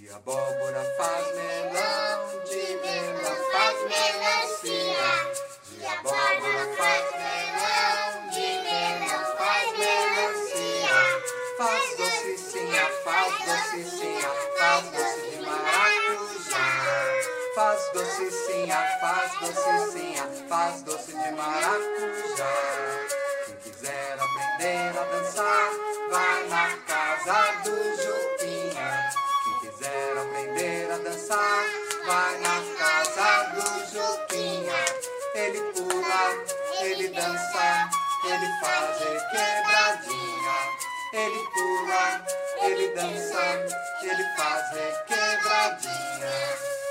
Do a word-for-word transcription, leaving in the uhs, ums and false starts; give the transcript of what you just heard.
De abóbora faz melão, de melão faz melancia. De abóbora faz melão, de melão faz melancia. Faz docecinha, faz docecinha, faz doce de maracujá. Faz docecinha, faz docecinha, faz doce de maracujá. Quem quiser aprender a dançar, vai na casa do Juquinha. Quem quiser aprender a dançar, vai na casa do Juquinha. Ele pula, ele dança, ele faz quebradinha. Ele pula, ele dança, ele faz quebradinha.